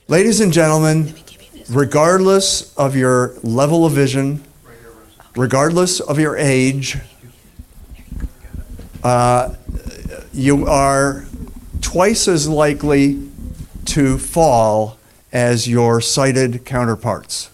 Ladies and gentlemen, regardless of your level of vision, regardless of your age, you are twice as likely to fall as your sighted counterparts.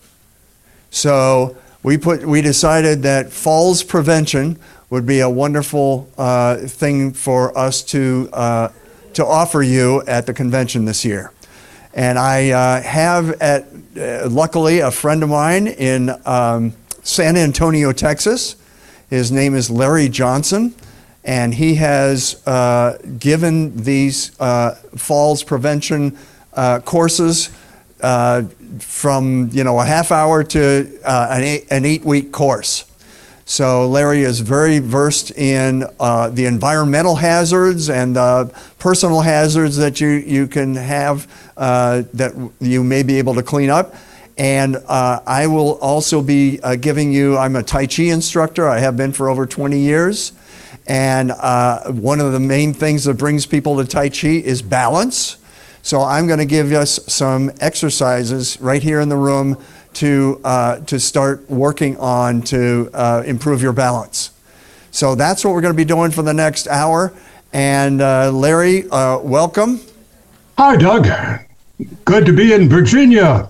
So we decided that falls prevention would be a wonderful thing for us to offer you at the convention this year. And I have luckily a friend of mine in San Antonio, Texas. His name is Larry Johnson, and he has given these falls prevention courses from a half hour to an 8-week course. So Larry is very versed in the environmental hazards and personal hazards that you can have that you may be able to clean up. And I will also be giving you, I'm a Tai Chi instructor. I have been for over 20 years. And one of the main things that brings people to Tai Chi is balance. So I'm going to give us some exercises right here in the room to start working on to improve your balance. So that's what we're going to be doing for the next hour. And Larry, welcome. Hi, Doug. Good to be in Virginia.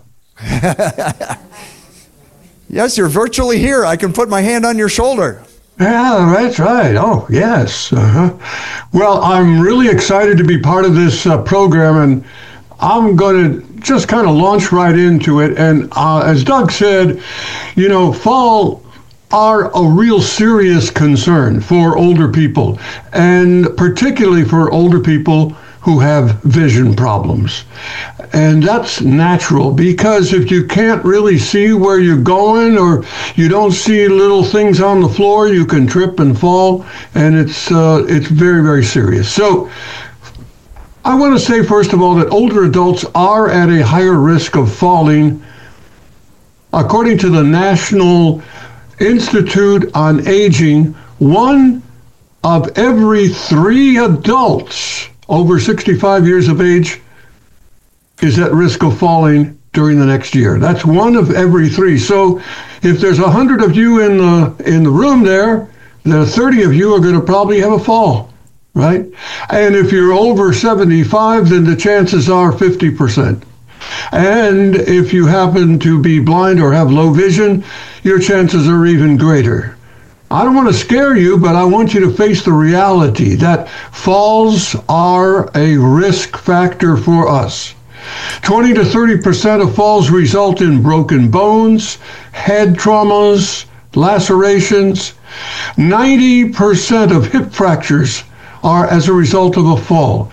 Yes, you're virtually here. I can put my hand on your shoulder. Yeah, that's right. Oh, yes. Well, I'm really excited to be part of this program, and I'm going to just kind of launch right into it. And as Doug said, fall are a real serious concern for older people, and particularly for older people who have vision problems. And that's natural, because if you can't really see where you're going, or you don't see little things on the floor, you can trip and fall, and it's very, very serious. So I want to say, first of all, that older adults are at a higher risk of falling. According to the National Institute on Aging, 1 of every 3 adults over 65 years of age is at risk of falling during the next year. That's 1 of every 3. So if there's 100 of you in the room there, then 30 of you are going to probably have a fall, right? And if you're over 75, then the chances are 50%. And if you happen to be blind or have low vision, your chances are even greater. I don't want to scare you, but I want you to face the reality that falls are a risk factor for us. 20 to 30% of falls result in broken bones, head traumas, lacerations. 90% of hip fractures are as a result of a fall.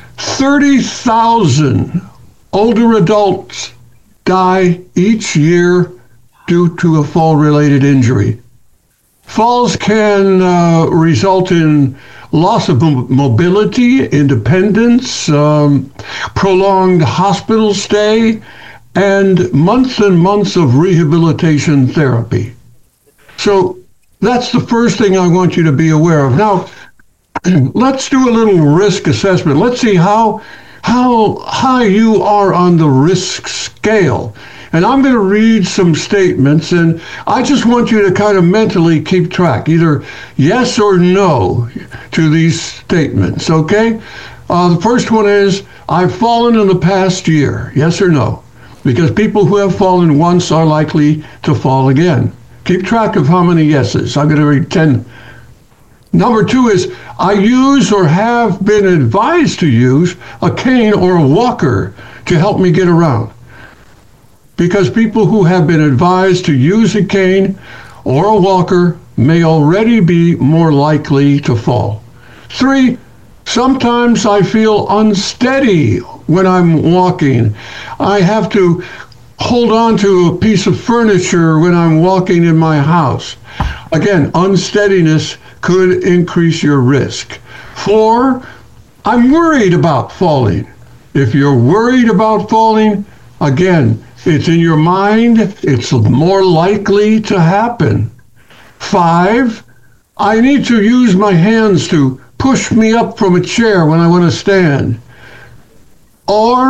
30,000 older adults die each year due to a fall-related injury. Falls can result in loss of mobility, independence, prolonged hospital stay, and months of rehabilitation therapy. So that's the first thing I want you to be aware of. Now, let's do a little risk assessment. Let's see how high you are on the risk scale. And I'm going to read some statements, and I just want you to kind of mentally keep track, either yes or no to these statements, okay? The first one is, I've fallen in the past year, yes or no? Because people who have fallen once are likely to fall again. Keep track of how many yeses. I'm going to read 10. Number 2 is, I use or have been advised to use a cane or a walker to help me get around. Because people who have been advised to use a cane or a walker may already be more likely to fall. 3, sometimes I feel unsteady when I'm walking. I have to hold on to a piece of furniture when I'm walking in my house. Again, unsteadiness could increase your risk. 4, I'm worried about falling. If you're worried about falling, again, it's in your mind, it's more likely to happen. 5, I need to use my hands to push me up from a chair when I want to stand. Or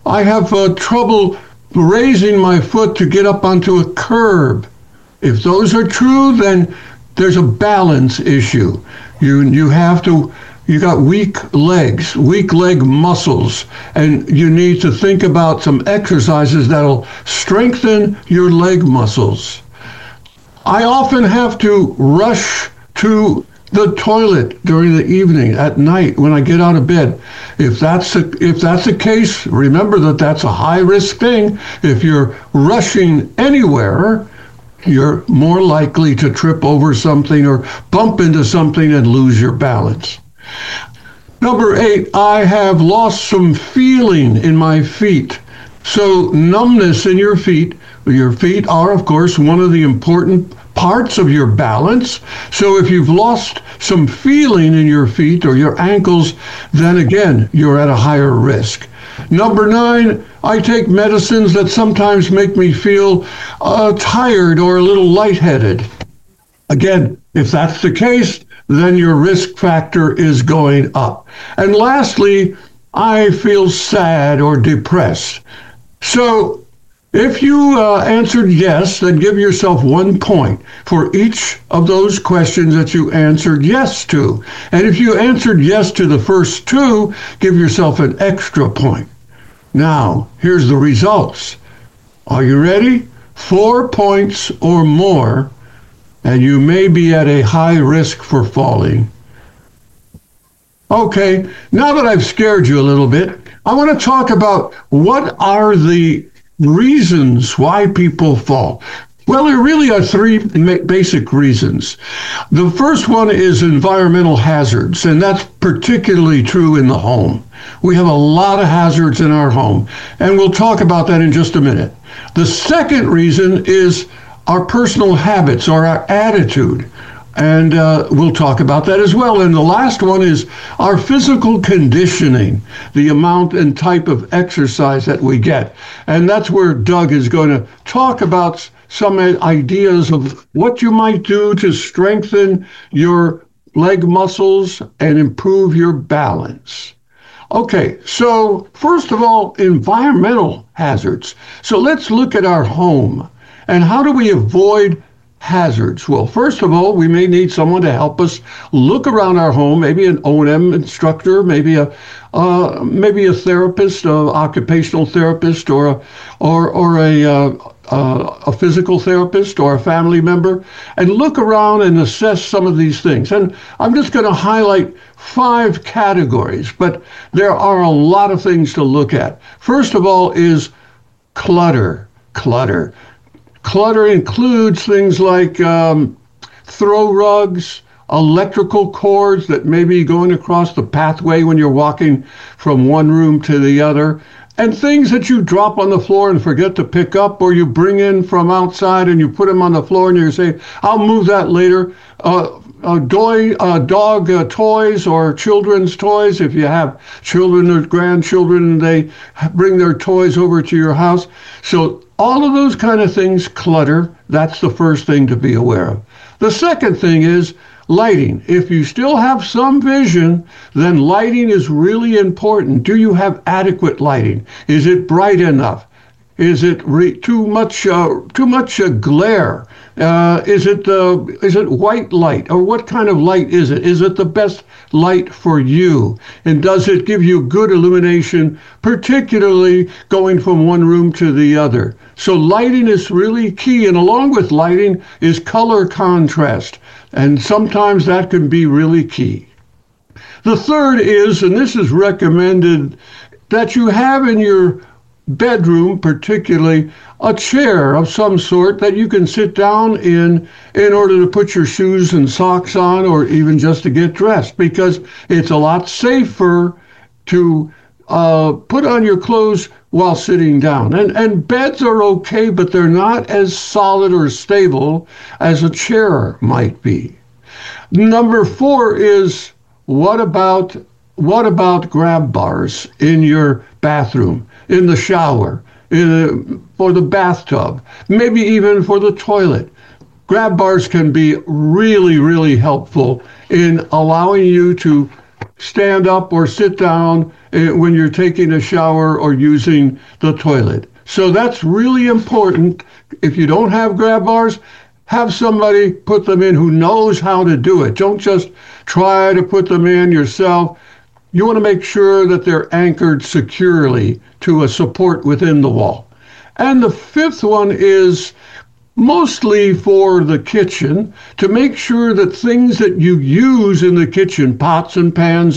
I have trouble raising my foot to get up onto a curb. If those are true, then there's a balance issue. You got weak legs, weak leg muscles, and you need to think about some exercises that'll strengthen your leg muscles. I often have to rush to the toilet during the evening, at night, when I get out of bed. If that's the case, remember that that's a high-risk thing. If you're rushing anywhere, you're more likely to trip over something or bump into something and lose your balance. Number 8, I have lost some feeling in my feet. So numbness in your feet are, of course, one of the important parts of your balance. So if you've lost some feeling in your feet or your ankles, then again, you're at a higher risk. Number 9, I take medicines that sometimes make me feel tired or a little lightheaded. Again, if that's the case, then your risk factor is going up. And lastly, I feel sad or depressed. So if you answered yes, then give yourself 1 point for each of those questions that you answered yes to. And if you answered yes to the first 2, give yourself an extra point. Now, here's the results. Are you ready? 4 points or more, and you may be at a high risk for falling. Okay, now that I've scared you a little bit, I want to talk about what are the reasons why people fall. Well, there really are 3 basic reasons. The first one is environmental hazards, and that's particularly true in the home. We have a lot of hazards in our home, and we'll talk about that in just a minute. The second reason is our personal habits or our attitude, and we'll talk about that as well. And the last one is our physical conditioning, the amount and type of exercise that we get. And that's where Doug is going to talk about some ideas of what you might do to strengthen your leg muscles and improve your balance. Okay, so first of all, environmental hazards. So let's look at our home. And how do we avoid hazards? Well, first of all, we may need someone to help us look around our home, maybe an O&M instructor, maybe a therapist, an occupational therapist, or a physical therapist or a family member, and look around and assess some of these things. And I'm just going to highlight 5 categories, but there are a lot of things to look at. First of all is clutter. Clutter includes things like throw rugs, electrical cords that may be going across the pathway when you're walking from one room to the other, and things that you drop on the floor and forget to pick up, or you bring in from outside and you put them on the floor and you say, I'll move that later. Dog toys or children's toys. If you have children or grandchildren, they bring their toys over to your house. So all of those kind of things, clutter, that's the first thing to be aware of. The second thing is lighting. If you still have some vision, then lighting is really important. Do you have adequate lighting? Is it bright enough? Is it too much glare? Is it white light, or what kind of light is it? Is it the best light for you? And does it give you good illumination, particularly going from one room to the other? So lighting is really key, and along with lighting is color contrast, and sometimes that can be really key. The third is, and this is recommended, that you have in your bedroom, particularly, a chair of some sort that you can sit down in order to put your shoes and socks on, or even just to get dressed, because it's a lot safer to put on your clothes while sitting down. And beds are okay, but they're not as solid or stable as a chair might be. Number 4 is, what about grab bars in your bathroom, in the shower, for the bathtub, maybe even for the toilet? Grab bars can be really, really helpful in allowing you to stand up or sit down when you're taking a shower or using the toilet. So that's really important. If you don't have grab bars, have somebody put them in who knows how to do it. Don't just try to put them in yourself. You want to make sure that they're anchored securely to a support within the wall. And the fifth one is mostly for the kitchen, to make sure that things that you use in the kitchen, pots and pans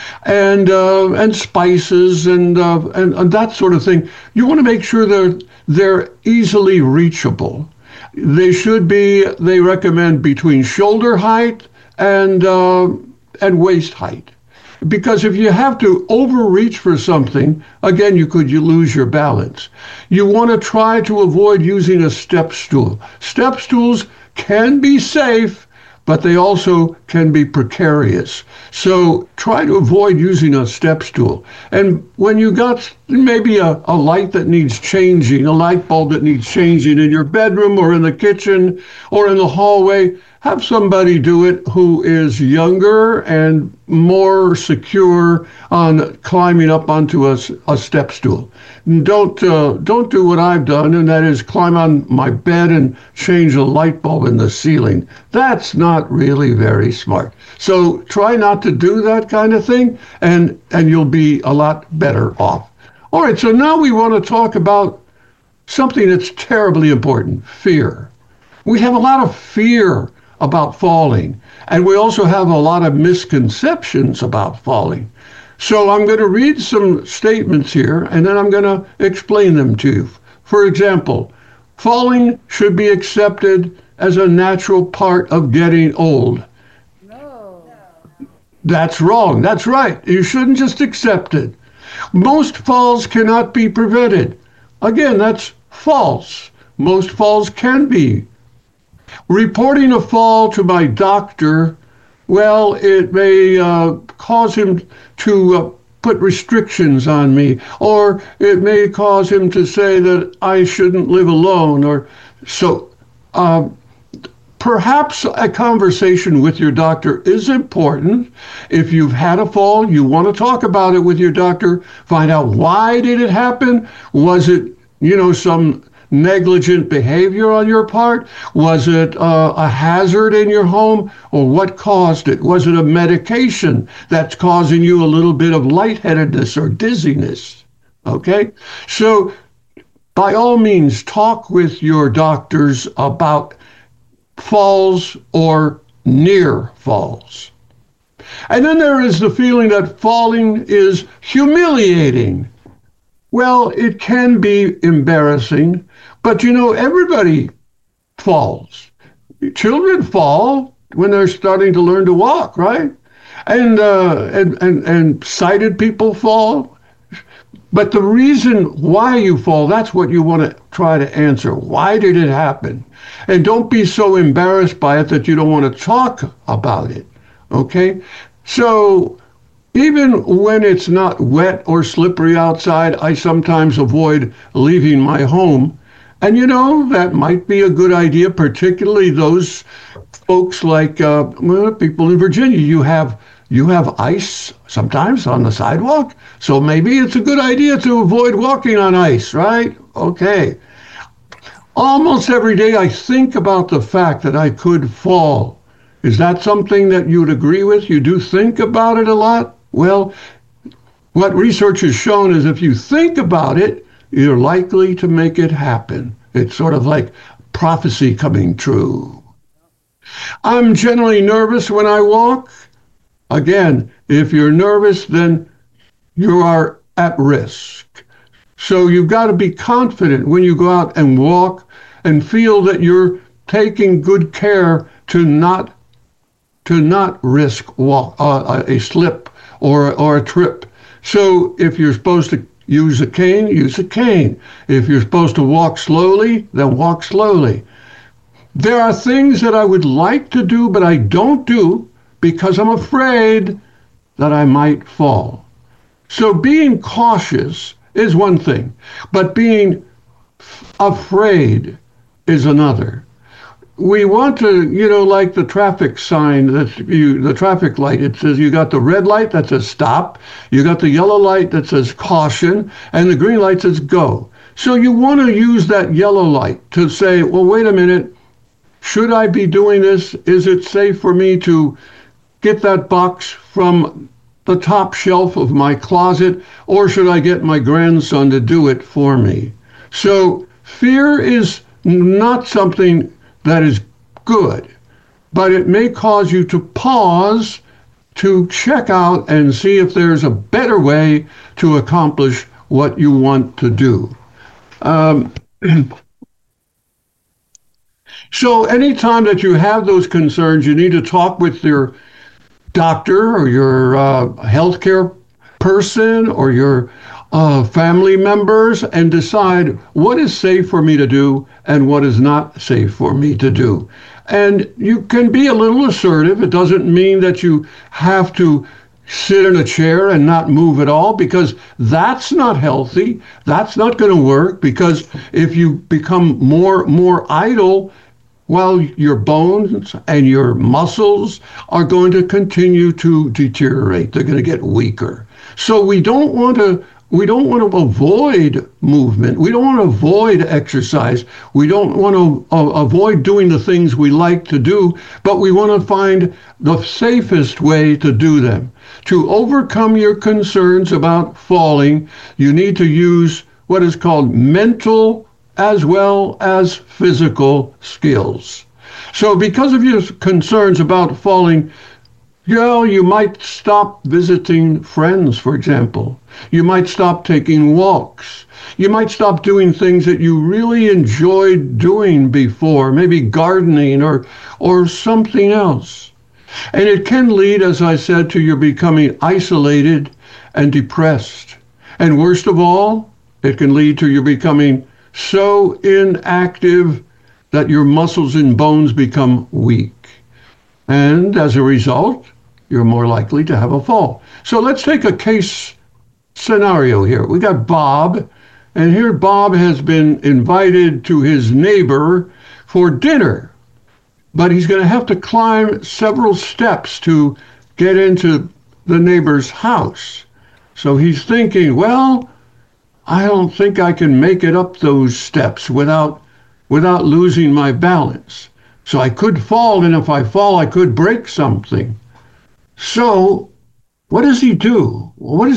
and spices and that sort of thing, you want to make sure they're easily reachable. They should be, they recommend, between shoulder height and waist height. Because if you have to overreach for something, again, you lose your balance. You want to try to avoid using a step stool. Step stools can be safe, but they also can be precarious. So try to avoid using a step stool. And when you got maybe a light that needs changing, a light bulb that needs changing in your bedroom or in the kitchen or in the hallway, have somebody do it who is younger and more secure on climbing up onto a step stool. Don't do what I've done, and that is climb on my bed and change a light bulb in the ceiling. That's not really very smart. So try not to do that kind of thing, and you'll be a lot better off. All right, so now we want to talk about something that's terribly important: fear. We have a lot of fear about falling, and we also have a lot of misconceptions about falling. So I'm going to read some statements here, and then I'm going to explain them to you. For example, falling should be accepted as a natural part of getting old. No. That's wrong. That's right. You shouldn't just accept it. Most falls cannot be prevented. Again, that's false. Most falls can be. Reporting a fall to my doctor, well, it may cause him to put restrictions on me, or it may cause him to say that I shouldn't live alone, or so. Perhaps a conversation with your doctor is important. If you've had a fall, you want to talk about it with your doctor. Find out, why did it happen? Was it, some negligent behavior on your part? Was it a hazard in your home? Or what caused it? Was it a medication that's causing you a little bit of lightheadedness or dizziness? Okay? So by all means, talk with your doctors about falls or near falls. And then there is the feeling that falling is humiliating. Well, it can be embarrassing, but everybody falls. Children fall when they're starting to learn to walk, right? And sighted people fall. But the reason why you fall, that's what you want to try to answer. Why did it happen? And don't be so embarrassed by it that you don't want to talk about it, okay? So even when it's not wet or slippery outside, I sometimes avoid leaving my home. And that might be a good idea, particularly those folks like people in Virginia. You have ice sometimes on the sidewalk, so maybe it's a good idea to avoid walking on ice, right? Okay. Almost every day I think about the fact that I could fall. Is that something that you'd agree with? You do think about it a lot? Well, what research has shown is if you think about it, you're likely to make it happen. It's sort of like prophecy coming true. I'm generally nervous when I walk. Again, if you're nervous, then you are at risk. So you've got to be confident when you go out and walk and feel that you're taking good care to not risk a slip or a trip. So if you're supposed to use a cane, use a cane. If you're supposed to walk slowly, then walk slowly. There are things that I would like to do, but I don't do because I'm afraid that I might fall. So being cautious is one thing, but being afraid is another. we want to, like the traffic sign the traffic light, it says you got the red light that says stop, you got the yellow light that says caution, and the green light says go. So you want to use that yellow light to say, well, wait a minute, should I be doing this? Is it safe for me to get that box from the top shelf of my closet, or should I get my grandson to do it for me? So fear is not something that is good, but it may cause you to pause, to check out and see if there's a better way to accomplish what you want to do. So anytime that you have those concerns, you need to talk with your doctor or your healthcare person or your family members and decide what is safe for me to do and what is not safe for me to do. And you can be a little assertive. It doesn't mean that you have to sit in a chair and not move at all, because that's not healthy. That's not going to work, because if you become more idle, well, your bones and your muscles are going to continue to deteriorate. They're going to get weaker. So we don't want to avoid movement. We don't want to avoid exercise. We don't want to avoid doing the things we like to do, but we want to find the safest way to do them. To overcome your concerns about falling, you need to use what is called mental as well as physical skills. So because of your concerns about falling, you might stop visiting friends, for example. You might stop taking walks. You might stop doing things that you really enjoyed doing before, maybe gardening or something else. And it can lead, as I said, to your becoming isolated and depressed. And worst of all, it can lead to your becoming so inactive that your muscles and bones become weak. And as a result, you're more likely to have a fall. So let's take a case scenario here. We got Bob, and here Bob has been invited to his neighbor for dinner, but he's going to have to climb several steps to get into the neighbor's house. So he's thinking, well, I don't think I can make it up those steps without losing my balance. So I could fall, and if I fall, I could break something. So what does he do?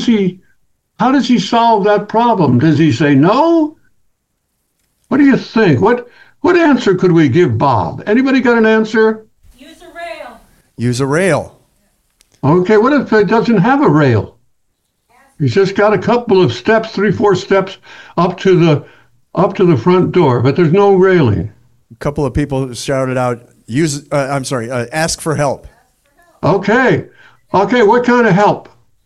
How does he solve that problem? Does he say no? What do you think? What answer could we give Bob? Anybody got an answer? Use a rail. Use a rail. Okay, what if it doesn't have a rail? He's just got a couple of steps, 3-4 steps up to the front door, but there's no railing. A couple of people shouted out, ask for help. Okay, what kind of help?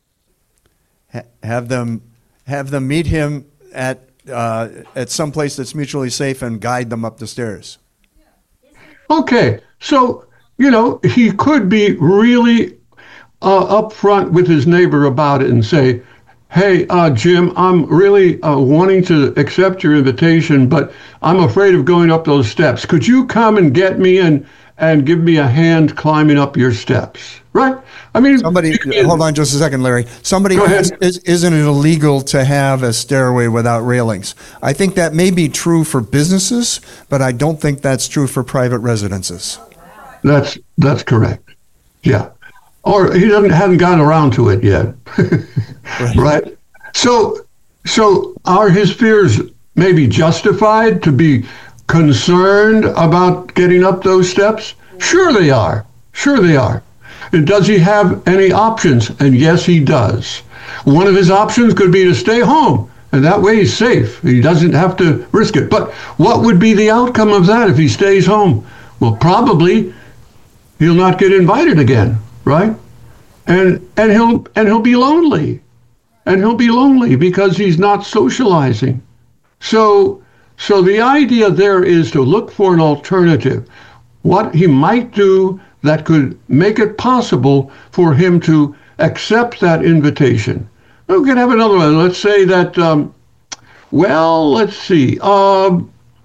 Have them meet him at some place that's mutually safe and guide them up the stairs. Okay, so he could be really upfront with his neighbor about it and say, hey, Jim, I'm really wanting to accept your invitation, but I'm afraid of going up those steps. Could you come and get me and give me a hand climbing up your steps? Right? I mean, hold on just a second, Larry. Isn't it illegal to have a stairway without railings? I think that may be true for businesses, but I don't think that's true for private residences. That's correct. Yeah. Or he hadn't gotten around to it yet. Right? So are his fears maybe justified to be concerned about getting up those steps? Sure they are. And does he have any options? And yes, he does. One of his options could be to stay home, and that way he's safe. He doesn't have to risk it. But what would be the outcome of that if he stays home? Well, probably he'll not get invited again, right? And he'll be lonely. And he'll be lonely because he's not socializing. So the idea there is to look for an alternative. What he might do that could make it possible for him to accept that invitation. We could have another one. Let's say that, let's see.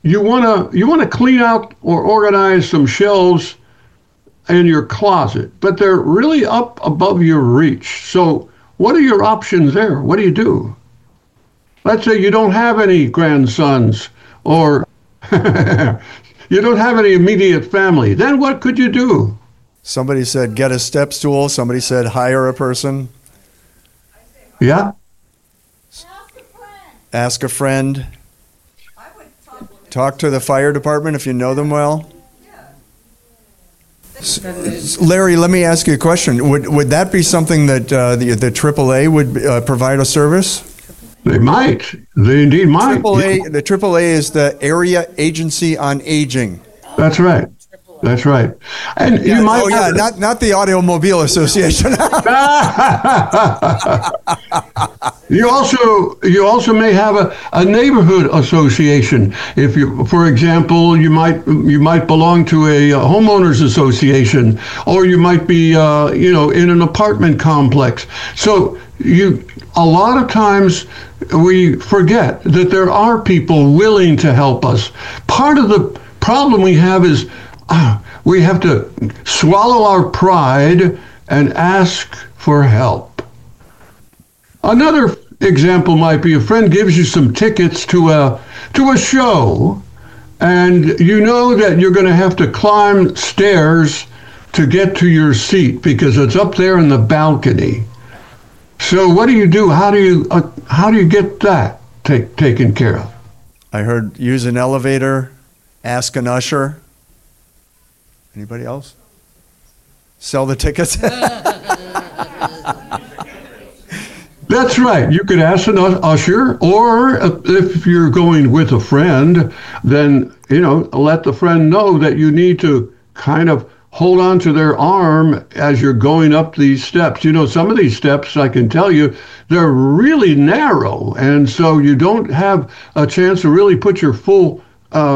you wanna clean out or organize some shelves in your closet, but they're really up above your reach. So what are your options there? What do you do? Let's say you don't have any grandsons or you don't have any immediate family. Then what could you do? Somebody said get a step stool. Somebody said hire a person. Yeah. Ask a friend. Talk to the fire department if you know them well. Larry, let me ask you a question. Would that be something that the AAA would provide a service? They might. They indeed might. The AAA is the Area Agency on Aging. That's right. That's right. And you might. Oh yeah, not the Automobile Association. You also may have a neighborhood association. If you, for example, you might belong to a homeowners association, or you might be in an apartment complex. So a lot of times we forget that there are people willing to help us. Part of the problem we have is we have to swallow our pride and ask for help. Another example might be a friend gives you some tickets to a show, and you know that you're going to have to climb stairs to get to your seat because it's up there in the balcony. So what do you do? How do you get that taken care of? I heard use an elevator, ask an usher. Anybody else? Sell the tickets? That's right. You could ask an usher, or if you're going with a friend, then, let the friend know that you need to kind of hold on to their arm as you're going up these steps. Some of these steps, I can tell you, they're really narrow, and so you don't have a chance to really put your full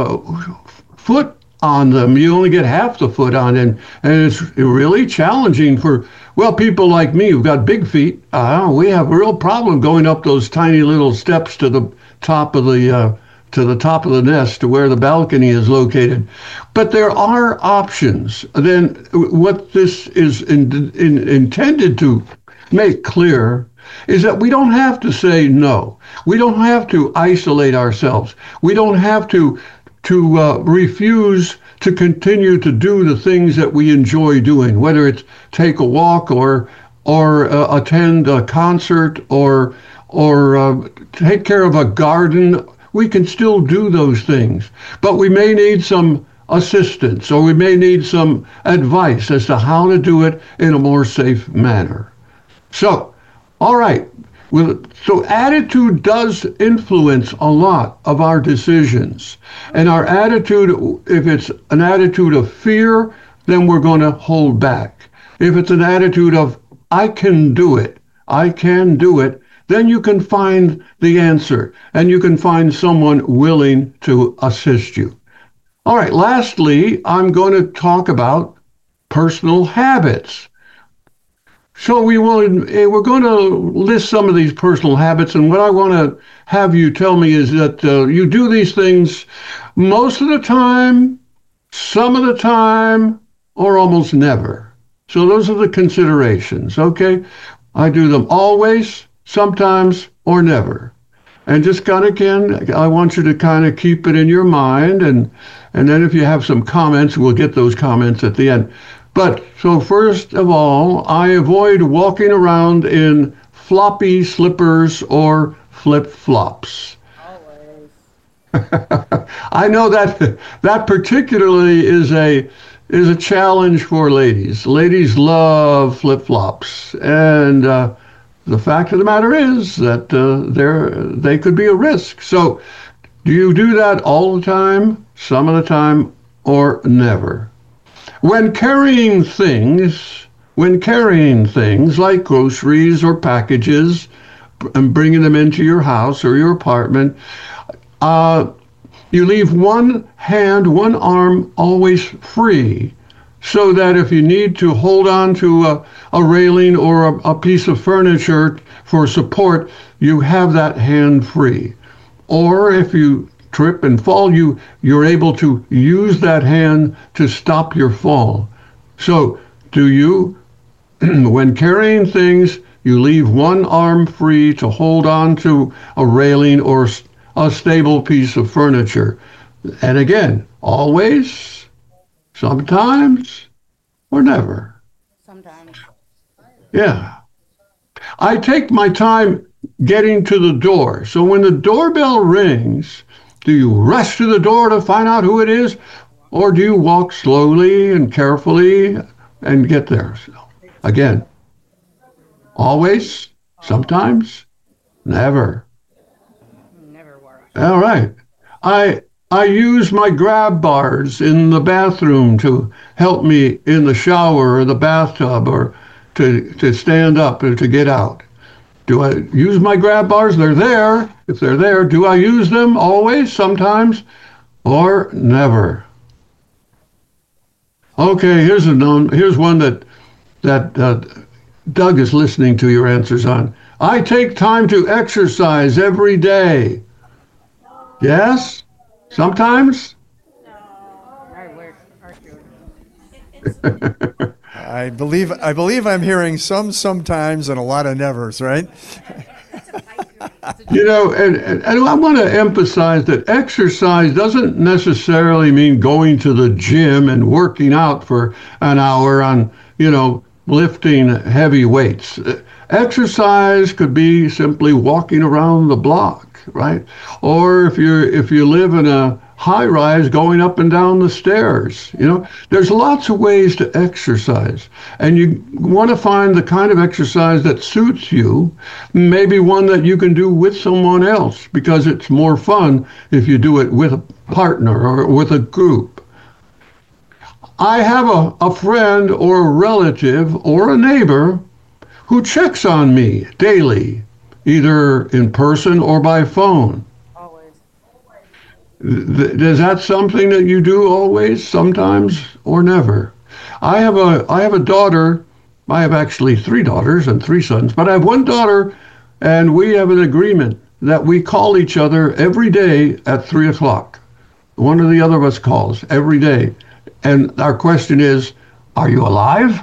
foot on them. You only get half the foot on, and it's really challenging for people like me who've got big feet. We have a real problem going up those tiny little steps to the top of the nest, to where the balcony is located. But there are options. Then what this is intended to make clear is that we don't have to say no. We don't have to isolate ourselves. We don't have to refuse to continue to do the things that we enjoy doing, whether it's take a walk or attend a concert or take care of a garden. We can still do those things, but we may need some assistance, or we may need some advice as to how to do it in a more safe manner. So, all right. So attitude does influence a lot of our decisions. And our attitude, if it's an attitude of fear, then we're going to hold back. If it's an attitude of, I can do it, then you can find the answer, and you can find someone willing to assist you. All right, lastly, I'm going to talk about personal habits. So we're going to list some of these personal habits, and what I want to have you tell me is that you do these things most of the time, some of the time, or almost never. So those are the considerations, okay? I do them always, sometimes, or never. And just I want you to kind of keep it in your mind, and then if you have some comments, we'll get those comments at the end. But so first of all, I avoid walking around in floppy slippers or flip-flops. Always. I know that particularly is a challenge for ladies. Ladies love flip-flops, and the fact of the matter is that they could be a risk. So do you do that all the time, some of the time, or never? When carrying things like groceries or packages and bringing them into your house or your apartment, you leave one arm always free, so that if you need to hold on to a railing or a piece of furniture for support, you have that hand free. Or if you trip and fall, you're able to use that hand to stop your fall. So do you, when carrying things, you leave one arm free to hold on to a railing or a stable piece of furniture. And again, always, sometimes, or never. Sometimes. Yeah. I take my time getting to the door. So when the doorbell rings, do you rush to the door to find out who it is? Or do you walk slowly and carefully and get there? So, again, always, sometimes, never. Never worry. All right. I use my grab bars in the bathroom to help me in the shower or the bathtub or to stand up or to get out. Do I use my grab bars? They're there. If they're there, do I use them always, sometimes, or never? Okay, here's one that Doug is listening to your answers on. I take time to exercise every day. Yes? Sometimes? I wish I should. I believe I'm hearing sometimes and a lot of nevers, right? You know, and I want to emphasize that exercise doesn't necessarily mean going to the gym and working out for an hour on, lifting heavy weights. Exercise could be simply walking around the block, right? Or if you live in a high rise, going up and down the stairs. There's lots of ways to exercise, and you want to find the kind of exercise that suits you, maybe one that you can do with someone else, because it's more fun if you do it with a partner or with a group. I have a friend or a relative or a neighbor who checks on me daily, either in person or by phone. Always. Is that something that you do always, sometimes, or never? I have a daughter. I have actually 3 daughters and 3 sons, but I have 1 daughter, and we have an agreement that we call each other every day at 3 o'clock. One or the other of us calls every day. And our question is, are you alive?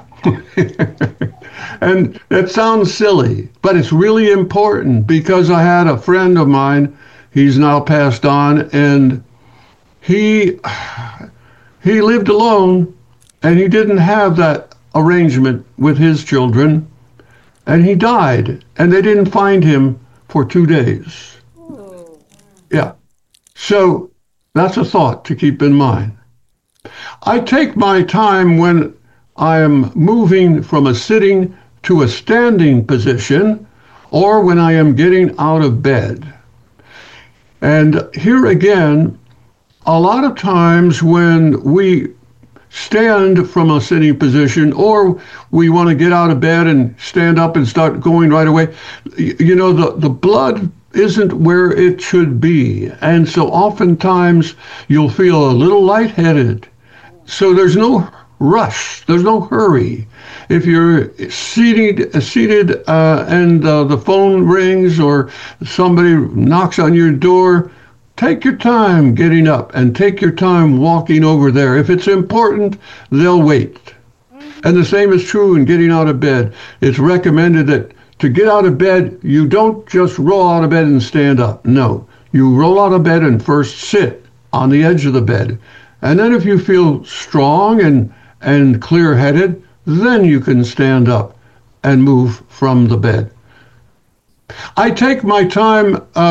And that sounds silly, but it's really important, because I had a friend of mine, he's now passed on, and he lived alone, and he didn't have that arrangement with his children, and he died, and they didn't find him for 2 days. Ooh. Yeah. So that's a thought to keep in mind. I take my time when I am moving from a sitting to a standing position, or when I am getting out of bed. And here again, a lot of times when we stand from a sitting position, or we want to get out of bed and stand up and start going right away, the blood isn't where it should be. And so oftentimes you'll feel a little lightheaded. So there's no rush, there's no hurry. If you're seated and the phone rings or somebody knocks on your door, take your time getting up and take your time walking over there. If it's important, they'll wait. And the same is true in getting out of bed. It's recommended that to get out of bed, you don't just roll out of bed and stand up. No, you roll out of bed and first sit on the edge of the bed. And then if you feel strong and clear-headed, then you can stand up and move from the bed. I take my time,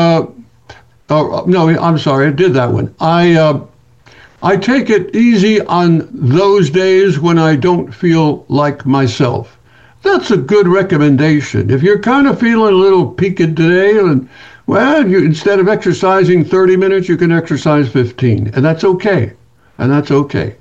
no, I'm sorry, I did that one. I take it easy on those days when I don't feel like myself. That's a good recommendation. If you're kind of feeling a little peaked today, instead of exercising 30 minutes, you can exercise 15, and that's okay. And that's okay.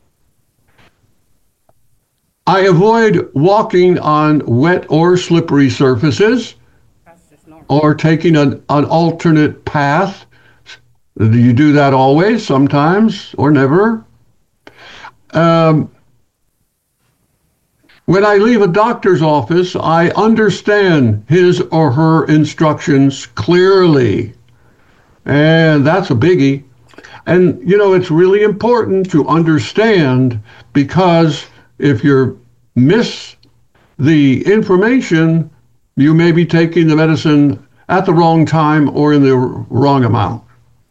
I avoid walking on wet or slippery surfaces, That's just normal. or taking an alternate path. Do you do that always, sometimes, or never? When I leave a doctor's office, I understand his or her instructions clearly. And that's a biggie. And, it's really important to understand, because if you miss the information, you may be taking the medicine at the wrong time or in the wrong amount.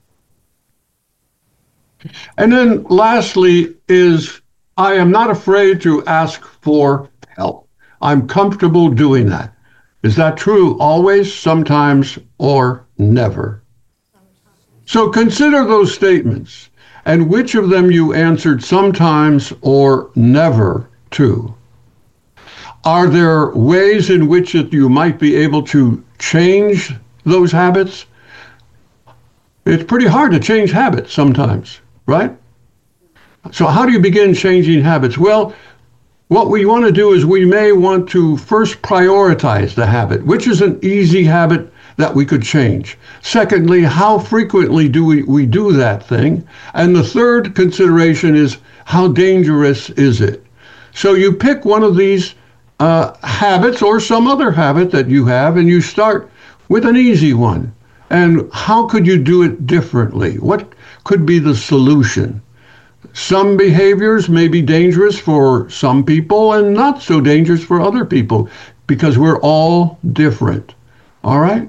And then lastly is, I am not afraid to ask for help. I'm comfortable doing that. Is that true always, sometimes, or never? So consider those statements and which of them you answered sometimes or never to. Are there ways in which you might be able to change those habits? It's pretty hard to change habits sometimes, right? So how do you begin changing habits? Well, what we want to do is we may want to first prioritize the habit, which is an easy habit that we could change. Secondly, how frequently do we do that thing? And the third consideration is, how dangerous is it? So you pick one of these habits or some other habit that you have, and you start with an easy one. And how could you do it differently? What could be the solution? Some behaviors may be dangerous for some people and not so dangerous for other people, because we're all different. All right?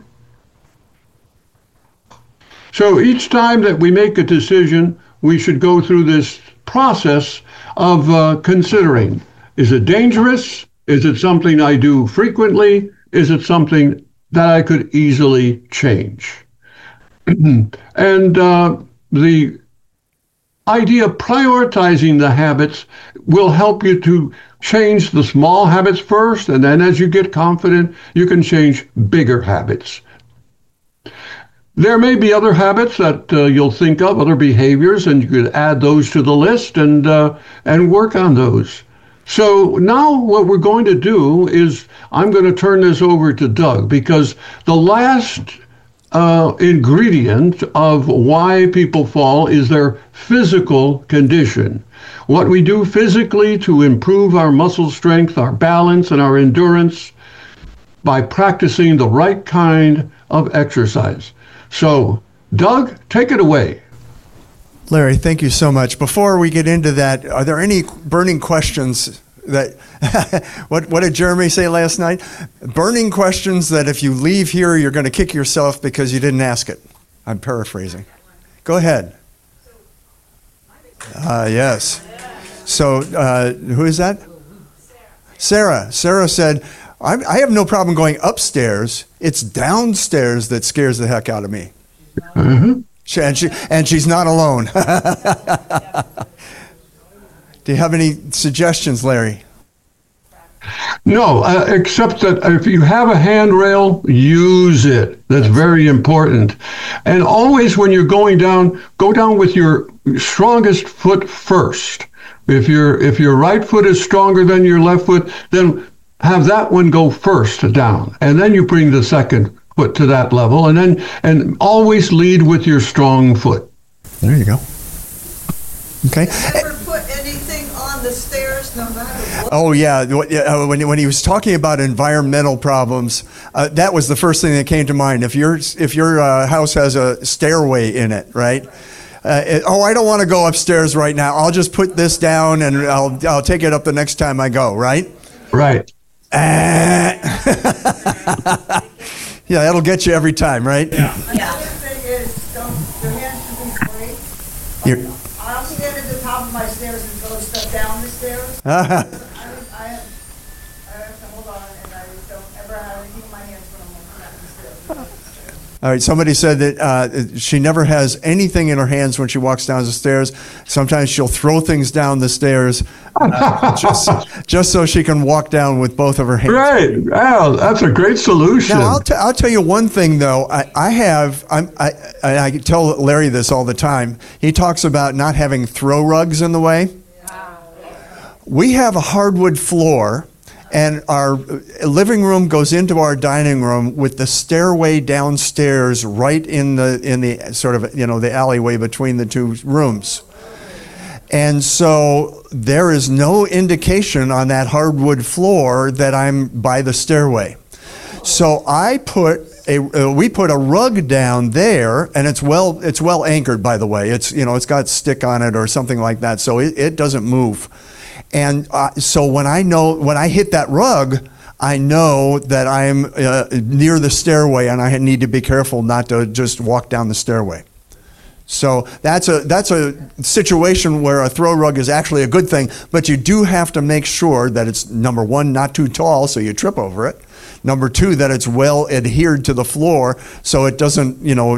So each time that we make a decision, we should go through this process of considering, is it dangerous? Is it something I do frequently? Is it something that I could easily change? And the idea of prioritizing the habits will help you to change the small habits first, and then as you get confident, you can change bigger habits. There may be other habits that you'll think of, other behaviors, and you could add those to the list and work on those. So now what we're going to do is I'm going to turn this over to Doug, because the last ingredient of why people fall is their physical condition. What we do physically to improve our muscle strength, our balance, and our endurance by practicing the right kind of exercise. So, Doug, take it away. Larry, thank you so much. Before we get into that, are there any burning questions that, what did Jeremy say last night? Burning questions that if you leave here, you're going to kick yourself because you didn't ask it. I'm paraphrasing. Go ahead. Yes. So, who is that? Sarah. Sarah said, I have no problem going upstairs. It's downstairs that scares the heck out of me. Mm-hmm. And she's not alone. Do you have any suggestions, Larry? No, except that if you have a handrail, use it. That's very important. And always when you're going down, go down with your strongest foot first. If your right foot is stronger than your left foot, then have that one go first down. And then you bring the second foot to that level, and always lead with your strong foot. There you go. Okay. Never put anything on the stairs, no matter what. Oh yeah, when he was talking about environmental problems, that was the first thing that came to mind. If your house has a stairway in it, right? I don't want to go upstairs right now. I'll just put this down and I'll take it up the next time I go, right? Right. Yeah, that'll get you every time, right? Yeah. The other thing is, your hands should be free. I don't stand at the top of my stairs and throw stuff down the stairs. I have to hold on, and I don't ever have anything in my hands when I'm walking down the stairs. All right, somebody said that she never has anything in her hands when she walks down the stairs. Sometimes she'll throw things down the stairs just so she can walk down with both of her hands. Right. Wow, that's a great solution. Now, I'll tell you one thing, though. I tell Larry this all the time. He talks about not having throw rugs in the way. We have a hardwood floor, and our living room goes into our dining room with the stairway downstairs right in the sort of, the alleyway between the two rooms. And so there is no indication on that hardwood floor that I'm by the stairway. So I put we put a rug down there, and it's well anchored, by the way. It's got stick on it or something like that, so it doesn't move. And so when I hit that rug, I know that I'm near the stairway, and I need to be careful not to just walk down the stairway. So that's a situation where a throw rug is actually a good thing, but you do have to make sure that it's, number one, not too tall so you trip over it. Number two, that it's well adhered to the floor so it doesn't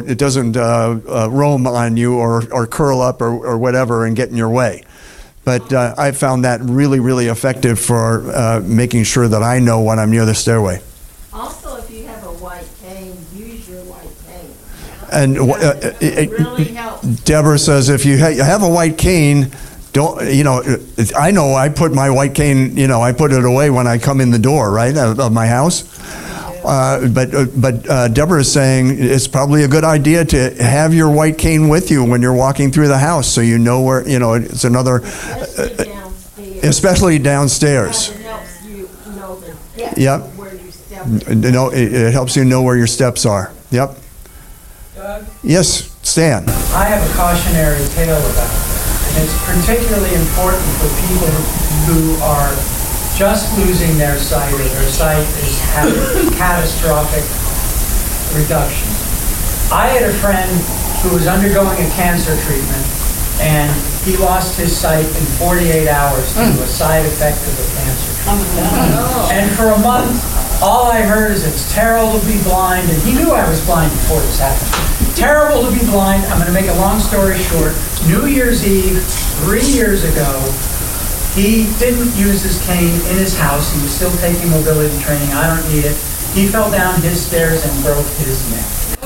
roam on you or curl up or whatever and get in your way. But I found that really, really effective for making sure that I know when I'm near the stairway. Also, if you have a white cane, use your white cane. And It really helps. Deborah says if you have a white cane, I know I put my white cane, I put it away when I come in the door, right, of my house. But Deborah is saying it's probably a good idea to have your white cane with you when you're walking through the house, so you know where, it's another, especially downstairs. It helps you know the depth Yep. of where you step. It helps you know where your steps are. Yep. Doug, Yes, Stan. I have a cautionary tale about it, and it's particularly important for people who are just losing their sight, or their sight is having catastrophic reduction. I had a friend who was undergoing a cancer treatment, and he lost his sight in 48 hours due to a side effect of the cancer treatment. And for a month, all I heard is it's terrible to be blind, and he knew I was blind before this happened. Terrible to be blind. I'm going to make a long story short. New Year's Eve, 3 years ago, he didn't use his cane in his house. He was still taking mobility training. I don't need it. He fell down his stairs and broke his neck.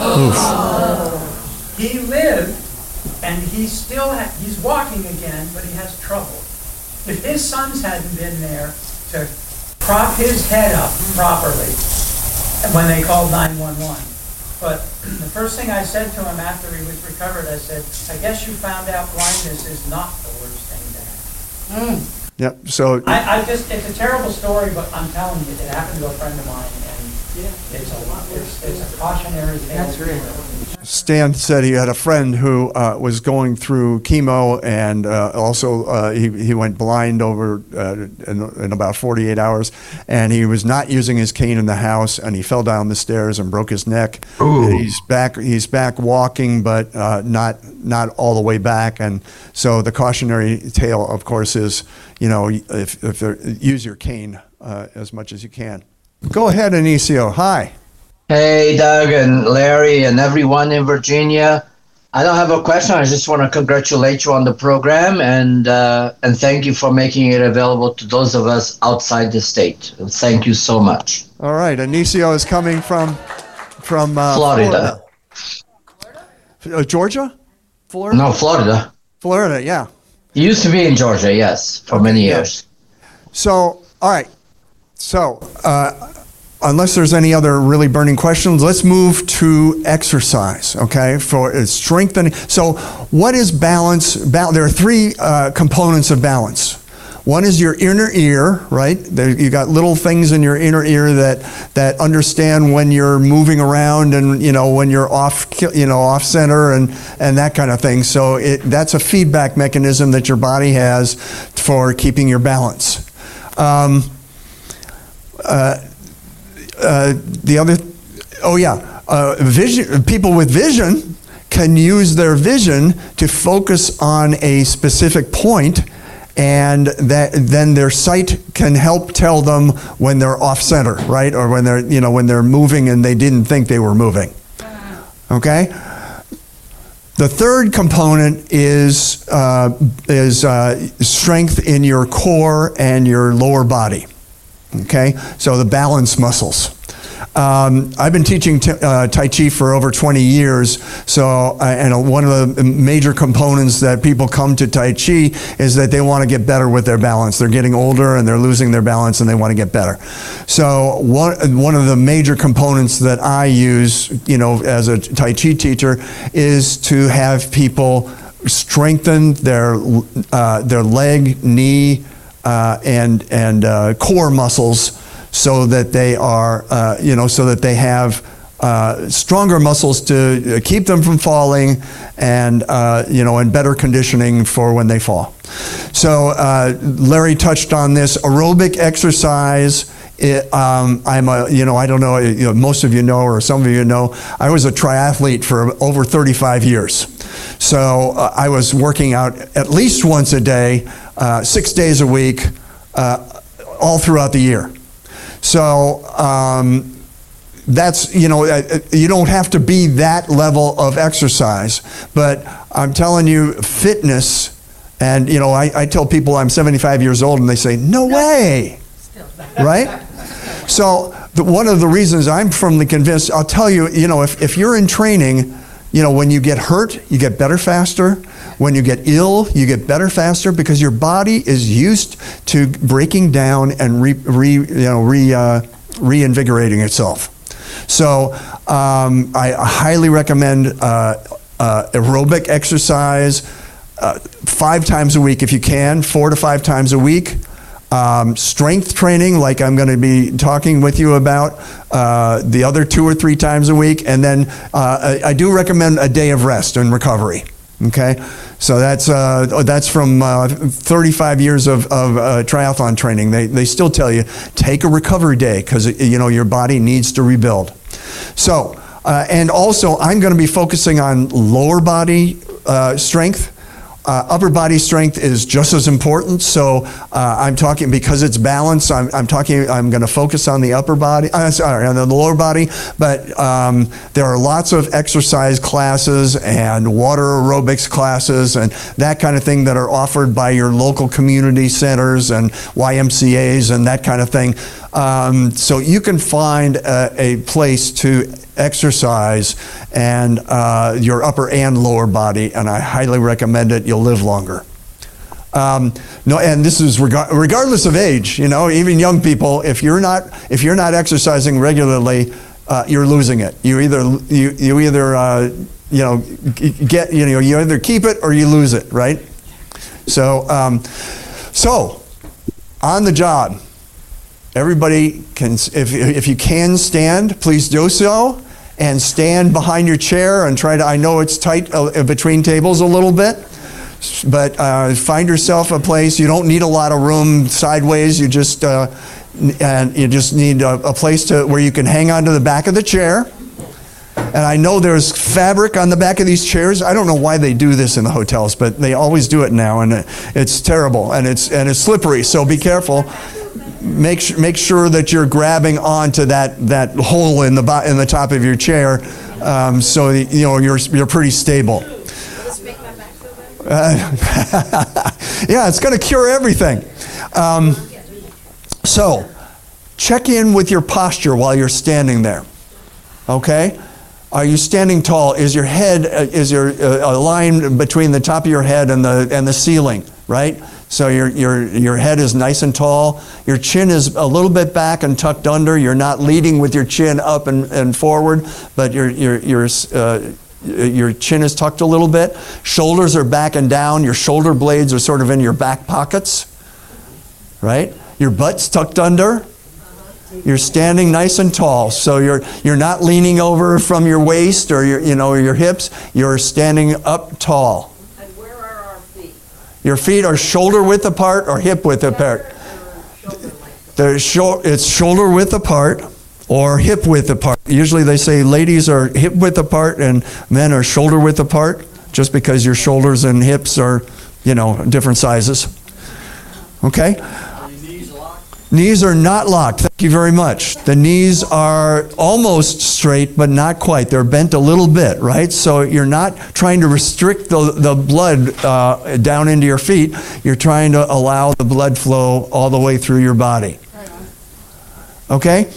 He lived, and he's walking again, but he has trouble. If his sons hadn't been there to prop his head up properly when they called 911. But the first thing I said to him after he was recovered, I said, I guess you found out blindness is not the worst thing to have. Yep. So It's a terrible story, but I'm telling you, it happened to a friend of mine, and it's a cautionary tale. That's real. Stan said he had a friend who was going through chemo, and also he went blind over in about 48 hours, and he was not using his cane in the house, and he fell down the stairs and broke his neck. Ooh. He's back walking, but not all the way back. And so the cautionary tale, of course, is use your cane as much as you can. Go ahead, Anicio. Hi. Hey, Doug and Larry and everyone in Virginia. I don't have a question. I just want to congratulate you on the program and thank you for making it available to those of us outside the state. Thank you so much. All right. Anicio is coming from Florida. Georgia? Florida? No, Florida. Florida, yeah. Used to be in Georgia, yes, for many years. So, all right. So, unless there's any other really burning questions, let's move to exercise, okay, for strengthening. So what is balance? There are three components of balance. One is your inner ear, right? You got little things in your inner ear that understand when you're moving around and, when you're off center and that kind of thing. So that's a feedback mechanism that your body has for keeping your balance. Vision. People with vision can use their vision to focus on a specific point, and then their sight can help tell them when they're off center, right, or when they're moving and they didn't think they were moving. Okay. The third component is strength in your core and your lower body. Okay, so the balance muscles. I've been teaching Tai Chi for over 20 years, and one of the major components that people come to Tai Chi is that they want to get better with their balance. They're getting older and they're losing their balance and they want to get better. So one of the major components that I use, as a Tai Chi teacher, is to have people strengthen their leg, knee, and core muscles, so that they are, so that they have stronger muscles to keep them from falling, and and better conditioning for when they fall. So Larry touched on this aerobic exercise. I don't know, most of you know, or some of you know, I was a triathlete for over 35 years. So I was working out at least once a day, 6 days a week, all throughout the year. So that's, you don't have to be that level of exercise, but I'm telling you, fitness, and I tell people I'm 75 years old and they say, no way, right? So one of the reasons I'm firmly convinced, I'll tell you, if you're in training, when you get hurt, you get better faster. When you get ill, you get better faster because your body is used to breaking down and reinvigorating itself. So I highly recommend aerobic exercise 5 times a week if you can, 4 to 5 times a week. Strength training, like I'm going to be talking with you about, the other 2 or 3 times a week. And then I do recommend a day of rest and recovery. Okay, so that's from 35 years of triathlon training. They still tell you, take a recovery day because your body needs to rebuild. So, and also I'm going to be focusing on lower body strength. Upper body strength is just as important. So I'm talking, because it's balance, I'm going to focus on the upper body, on the lower body, but there are lots of exercise classes and water aerobics classes and that kind of thing that are offered by your local community centers and YMCAs and that kind of thing. So you can find a place to exercise and your upper and lower body, and I highly recommend it. You'll live longer. And this is regardless of age. Even young people, if you're not exercising regularly, you're losing it. You either keep it or you lose it, right? So so on the job, everybody can, if you can stand, please do so. And stand behind your chair and try to, I know it's tight between tables a little bit, but find yourself a place. You don't need a lot of room sideways. You just need a place where you can hang onto the back of the chair. And I know there's fabric on the back of these chairs. I don't know why they do this in the hotels, but they always do it now, and it's terrible, and it's slippery. So be careful. Make sure that you're grabbing onto that hole in the top of your chair, so you're pretty stable. Yeah, it's going to cure everything. So check in with your posture while you're standing there. Okay, are you standing tall? Is your head a line between the top of your head and the ceiling? Right. So your head is nice and tall. Your chin is a little bit back and tucked under. You're not leading with your chin up and forward, but your chin is tucked a little bit. Shoulders are back and down. Your shoulder blades are sort of in your back pockets, right? Your butt's tucked under. You're standing nice and tall. So you're not leaning over from your waist or your hips. You're standing up tall. Your feet are shoulder width apart or hip width apart. It's shoulder width apart or hip width apart. Usually they say ladies are hip width apart and men are shoulder width apart, just because your shoulders and hips are, different sizes. Okay? Knees are not locked. Thank you very much. The knees are almost straight, but not quite. They're bent a little bit, right? So you're not trying to restrict the blood down into your feet. You're trying to allow the blood flow all the way through your body. Okay?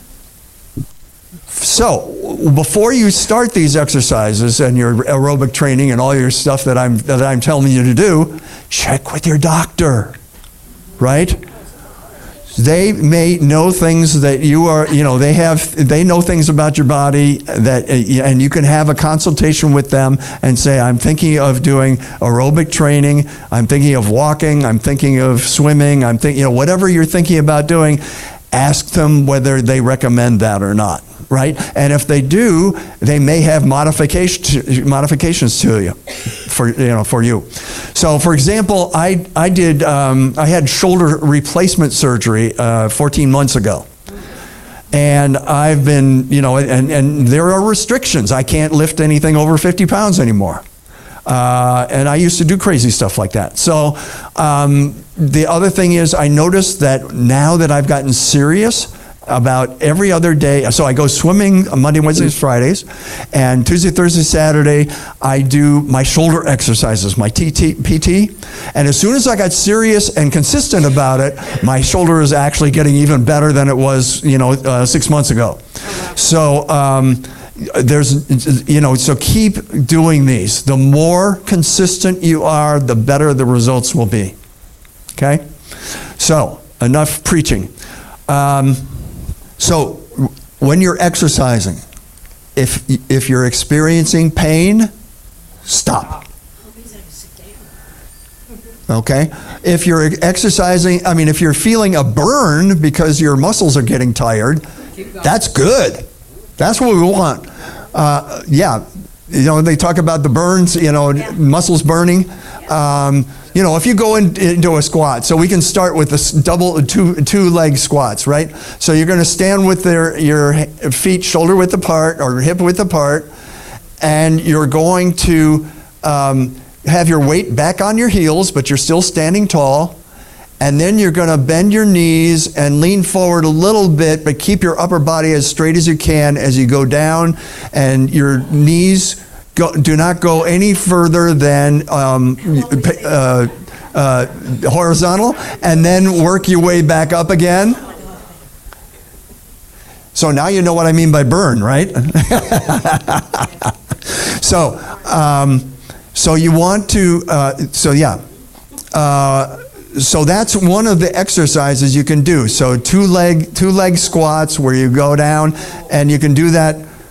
So before you start these exercises and your aerobic training and all your stuff that I'm telling you to do, check with your doctor, right? They may know things that you are, they know things about your body and you can have a consultation with them and say, I'm thinking of doing aerobic training, I'm thinking of walking, I'm thinking of swimming, I'm thinking, whatever you're thinking about doing, ask them whether they recommend that or not. right? And if they do, they may have modifications to you, for you. So, for example, I had shoulder replacement surgery 14 months ago. And I've been, and there are restrictions. I can't lift anything over 50 pounds anymore. And I used to do crazy stuff like that. So the other thing is, I noticed that now that I've gotten serious about every other day, so I go swimming Monday, Wednesdays, Fridays, and Tuesday, Thursday, Saturday, I do my shoulder exercises, my PT, and as soon as I got serious and consistent about it, my shoulder is actually getting even better than it was, 6 months ago. So so keep doing these. The more consistent you are, the better the results will be. Okay? So, enough preaching. So, when you're exercising, if you're experiencing pain, stop. Okay? If you're exercising, if you're feeling a burn because your muscles are getting tired, that's good. That's what we want. They talk about the burns, muscles burning. If you go into a squat, so we can start with this two leg squats, right? So you're going to stand with your feet shoulder width apart or hip width apart, and you're going to have your weight back on your heels, but you're still standing tall. And then you're going to bend your knees and lean forward a little bit, but keep your upper body as straight as you can as you go down, and your knees do not go any further than horizontal, and then work your way back up again. So now you know what I mean by burn, right? So you want to, so that's one of the exercises you can do. So two leg squats where you go down, and you can do that,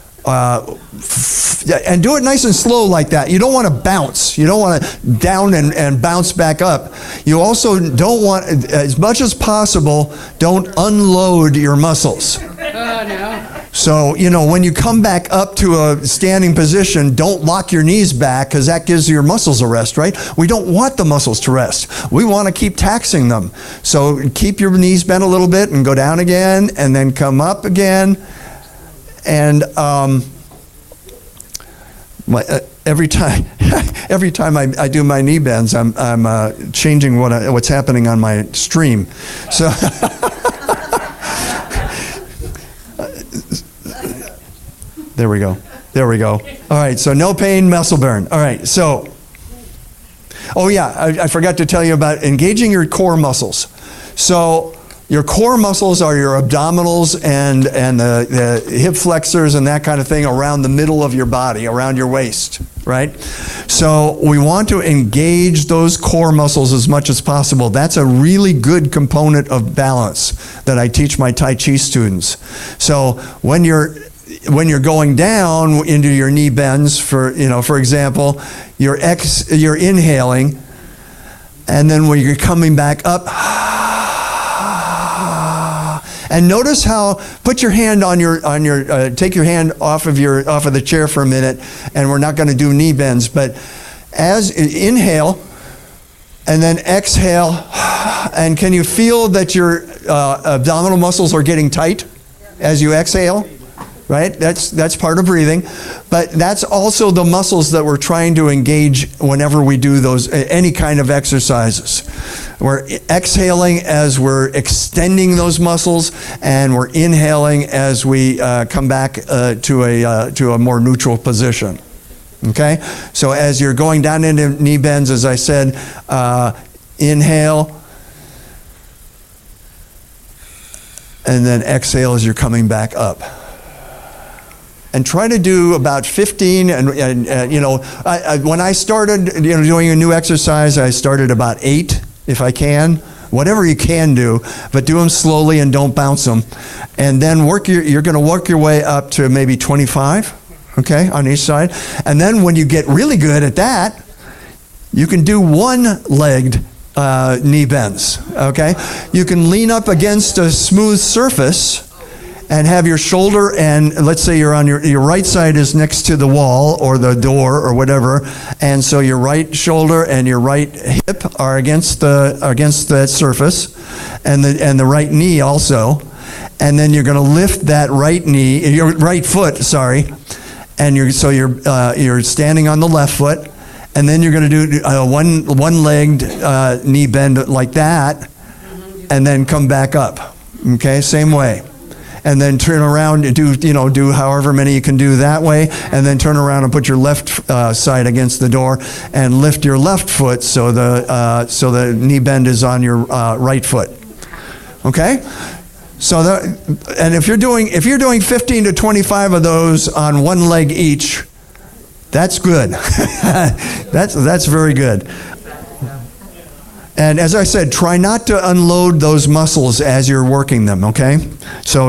and do it nice and slow like that. You don't want to bounce. You don't want to down and bounce back up. You also don't want, as much as possible, don't unload your muscles. Oh, no. So, when you come back up to a standing position, don't lock your knees back, because that gives your muscles a rest, right? We don't want the muscles to rest. We want to keep taxing them. So keep your knees bent a little bit and go down again, and then come up again. And every time I do my knee bends, I'm changing what's happening on my stream. So. There we go. All right, so no pain, muscle burn. All right, so, I forgot to tell you about engaging your core muscles. So your core muscles are your abdominals and the hip flexors and that kind of thing around the middle of your body, around your waist, right? So we want to engage those core muscles as much as possible. That's a really good component of balance that I teach my Tai Chi students. So when you're going down into your knee bends, for example, you're inhaling, and then when you're coming back up, and notice how, put your hand on your take your hand off of the chair for a minute, and we're not going to do knee bends, but as inhale, and then exhale, and can you feel that your abdominal muscles are getting tight as you exhale? Right? That's part of breathing. But that's also the muscles that we're trying to engage whenever we do any kind of exercises. We're exhaling as we're extending those muscles, and we're inhaling as we come back to a more neutral position. Okay? So as you're going down into knee bends, as I said, inhale, and then exhale as you're coming back up. And try to do about 15, when I started, doing a new exercise, I started about 8, if I can. Whatever you can do, but do them slowly and don't bounce them. And then you're going to work your way up to maybe 25, okay, on each side. And then when you get really good at that, you can do one-legged knee bends, okay? You can lean up against a smooth surface, and have your shoulder, and let's say you're on your right side is next to the wall or the door or whatever, and so your right shoulder and your right hip are against that surface, and the right knee also, and then you're going to lift that right knee, your right foot, sorry, and you're standing on the left foot, and then you're going to do one-legged knee bend like that, and then come back up. Okay, same way. And then turn around and do however many you can do that way, and then turn around and put your left side against the door and lift your left foot so the knee bend is on your right foot. Okay? So and if you're doing 15 to 25 of those on one leg each, that's good. that's very good. And as I said, try not to unload those muscles as you're working them, okay? So,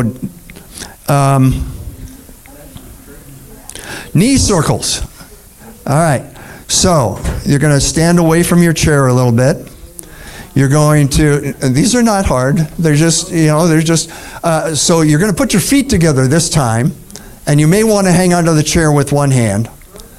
knee circles. All right. So, you're going to stand away from your chair a little bit. You're going to, these are not hard. They're just, so you're going to put your feet together this time, and you may want to hang onto the chair with one hand.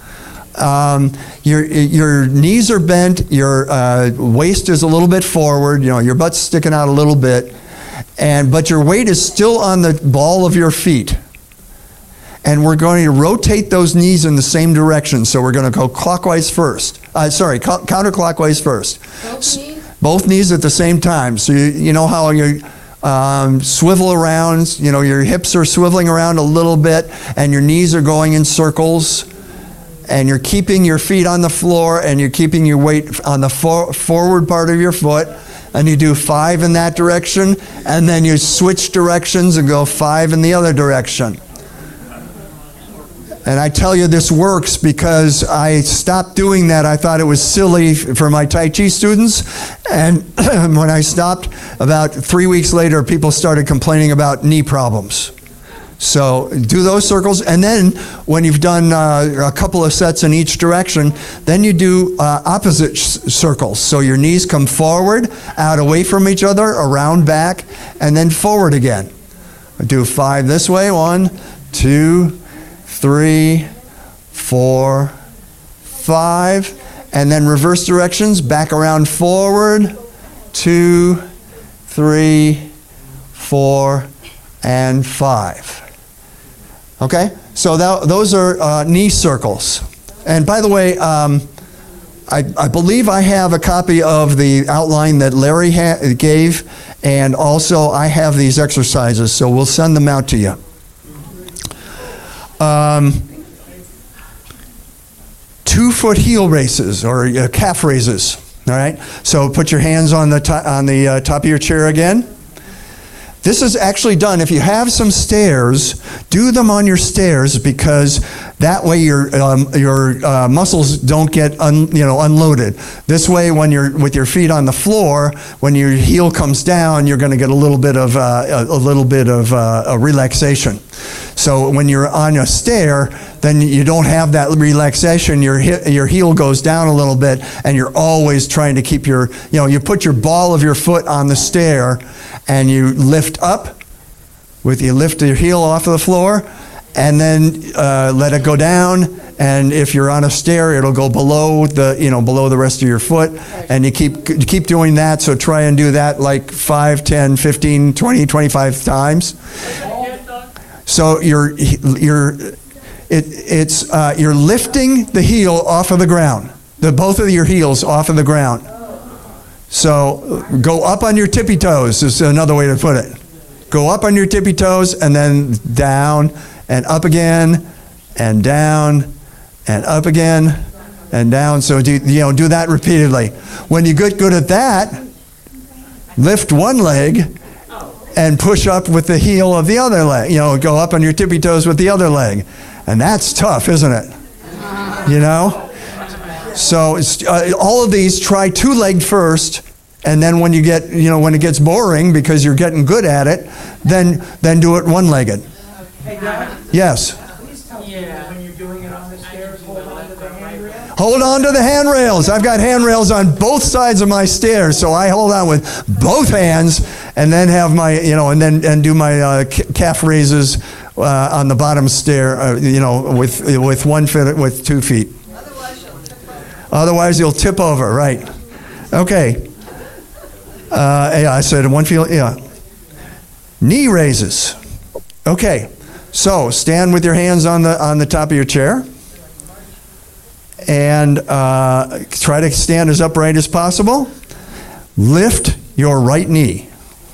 Your knees are bent, your waist is a little bit forward, your butt's sticking out a little bit, but your weight is still on the ball of your feet. And we're going to rotate those knees in the same direction. So we're going to go clockwise first. Counterclockwise first. Both knees? Both knees at the same time. So you know how you swivel around, your hips are swiveling around a little bit, and your knees are going in circles. And you're keeping your feet on the floor, and you're keeping your weight on the forward part of your foot, and you do 5 in that direction, and then you switch directions and go 5 in the other direction. And I tell you this works because I stopped doing that. I thought it was silly for my Tai Chi students, and when I stopped, about 3 weeks later, people started complaining about knee problems. So do those circles, and then when you've done a couple of sets in each direction, then you do opposite circles. So your knees come forward, out away from each other, around back, and then forward again. Do 5 this way. 1, 2, 3, 4, 5, and then reverse directions, back around forward, 2, 3, 4, and 5. Okay, so those are knee circles. And by the way, I believe I have a copy of the outline that Larry gave, and also I have these exercises, so we'll send them out to you. 2-foot heel raises or calf raises. All right, so put your hands on the top of your chair again. This is actually done, if you have some stairs, do them on your stairs, because that way your muscles don't get unloaded. This way, when you're with your feet on the floor, when your heel comes down, you're going to get a little bit of a relaxation. So when you're on a stair, then you don't have that relaxation. Your heel goes down a little bit, and you're always trying to keep you put your ball of your foot on the stair, and you lift up. You lift your heel off of the floor, and then let it go down. And if you're on a stair, it'll go below the rest of your foot, and you keep doing that. So try and do that like 5, 10, 15, 20, 25 times. So you're lifting the heel off of the ground, both of your heels off of the ground. So go up on your tippy toes is another way to put it. Go up on your tippy toes, and then down and up again, and down and up again and down. So do that repeatedly. When you get good at that, lift one leg and push up with the heel of the other leg. Go up on your tippy toes with the other leg. And that's tough, isn't it? So all of these, try 2-legged first, and then when you get, when it gets boring because you're getting good at it, then do it 1-legged. Hey, Don? Yes. Please tell me when you're doing it on the stairs, hold on to the handrail. Hold on to the handrails. I've got handrails on both sides of my stairs, so I hold on with both hands and then have my, and do my calf raises on the bottom stair, with 1 foot, with 2 feet. Otherwise, you'll tip over, right? Okay. Yeah, I said 1 foot, yeah. Knee raises. Okay. So stand with your hands on the top of your chair. And try to stand as upright as possible. Lift your right knee.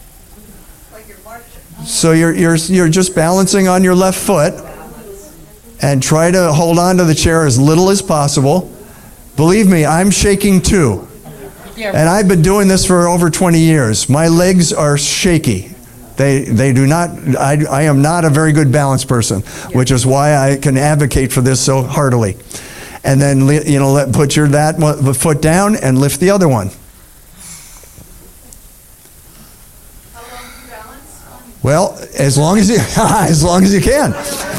So you're just balancing on your left foot, and try to hold on to the chair as little as possible. Believe me, I'm shaking too. And I've been doing this for over 20 years. My legs are shaky. They do not, I am not a very good balance person, which is why I can advocate for this so heartily. And then, put that foot down and lift the other one. How long do you balance? Well, as long as you can.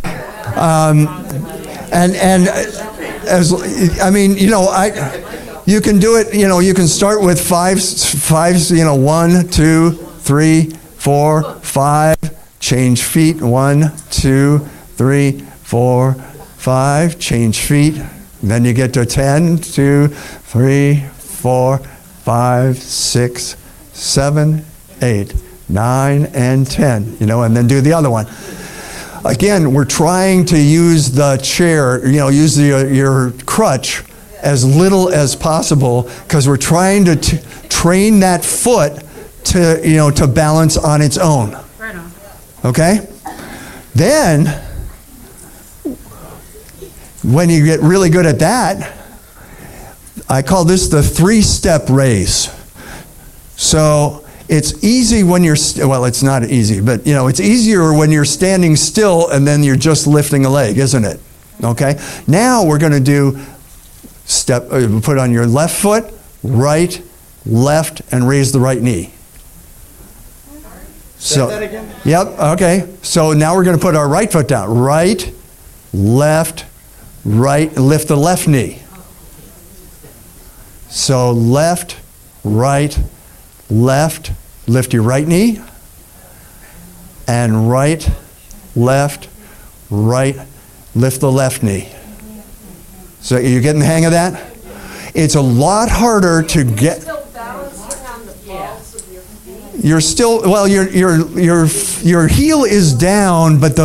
You can do it. You can start with fives. 1, 2, 3, 4, 5. Change feet. 1, 2, 3, 4, 5. Change feet. Then you get to 10, 2, 3, 4, 5, 6, 7, 8, 9, and 10. And then do the other one. Again, we're trying to use the chair, use your crutch as little as possible, because we're trying to train that foot to balance on its own. Right on. Okay? Then, when you get really good at that, I call this the 3-step raise. So it's easy when you're, it's not easy, but it's easier when you're standing still and then you're just lifting a leg, isn't it? Okay? Now we're going to do put on your left foot, right, left, and raise the right knee. Say that again? Yep, okay. So now we're going to put our right foot down. Right, left, right, lift the left knee. So left, right, left, lift your right knee. And right, left, right, lift the left knee. So you're getting the hang of that? It's a lot harder to get. Still balancing on the balls of your feet. You're still, well, your heel is down, but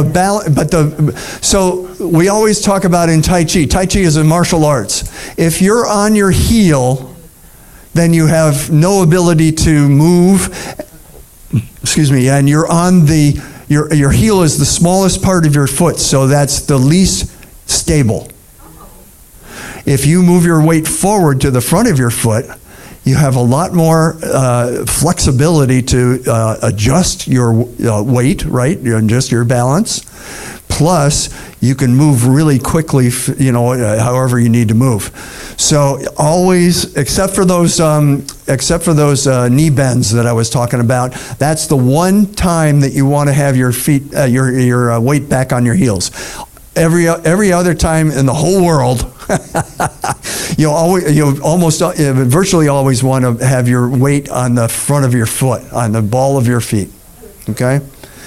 so we always talk about in Tai Chi. Tai Chi is a martial arts. If you're on your heel, then you have no ability to move. Excuse me, and you're on your heel is the smallest part of your foot, so that's the least stable. If you move your weight forward to the front of your foot, you have a lot more flexibility to adjust your weight, right? Adjust your balance. Plus, you can move really quickly, however you need to move. So always, except for those knee bends that I was talking about, that's the one time that you want to have your feet, your weight back on your heels. Every other time in the whole world, virtually always want to have your weight on the front of your foot, on the ball of your feet. Okay.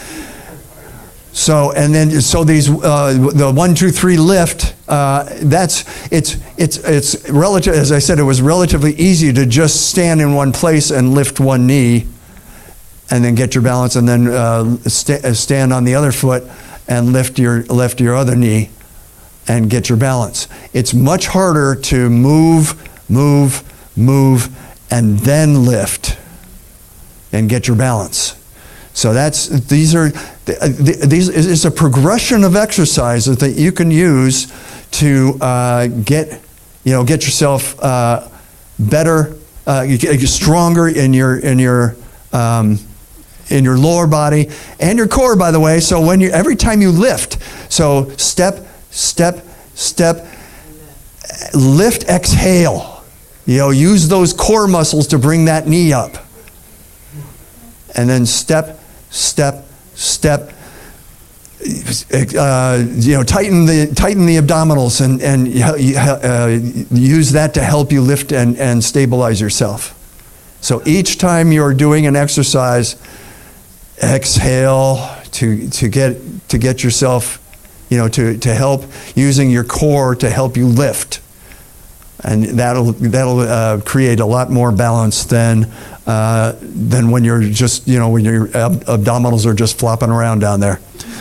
So these the 1, 2, 3 lift. It's relative. As I said, it was relatively easy to just stand in one place and lift one knee, and then get your balance, and then stand on the other foot and lift your other knee and get your balance. It's much harder to move, and then lift and get your balance. So these is a progression of exercises that you can use to get yourself better, stronger in your lower body and your core, by the way. So every time you lift, so step, lift, exhale. Use those core muscles to bring that knee up. And then step. tighten the abdominals and use that to help you lift and stabilize yourself. So each time you're doing an exercise, exhale to get yourself, to help using your core to help you lift, and that'll create a lot more balance than when you're just when your abdominals are just flopping around down there.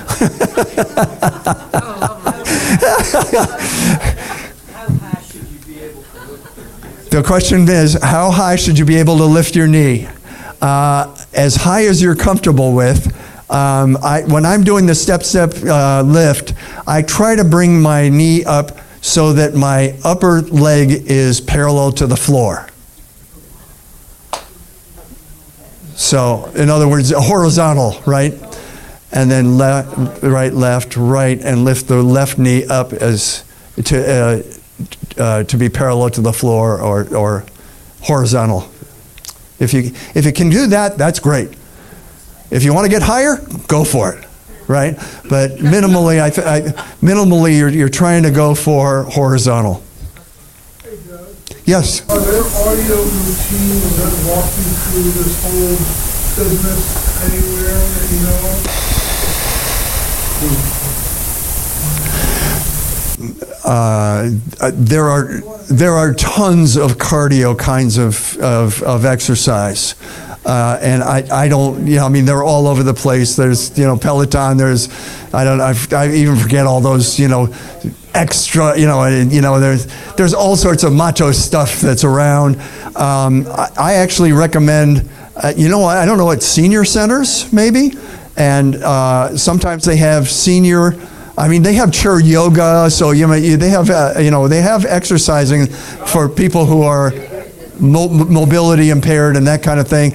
The question is, how high should you be able to lift your knee? As high as you're comfortable with. When I'm doing the step lift, I try to bring my knee up so that my upper leg is parallel to the floor. So, in other words, horizontal, right? And then right, left, right, and lift the left knee up as to be parallel to the floor or horizontal. If you can do that, that's great. If you want to get higher, go for it, right? But minimally, minimally, you're trying to go for horizontal. Hey, Doug. Yes. Are there audio routines that walk you through this whole business anywhere that you know of? There are tons of cardio kinds of exercise, and I don't, they're all over the place. There's Peloton. There's I even forget all those extra there's all sorts of macho stuff that's around. I actually recommend I don't know what, senior centers maybe, and sometimes they have senior. They have chair yoga, so they have exercising for people who are mobility impaired and that kind of thing.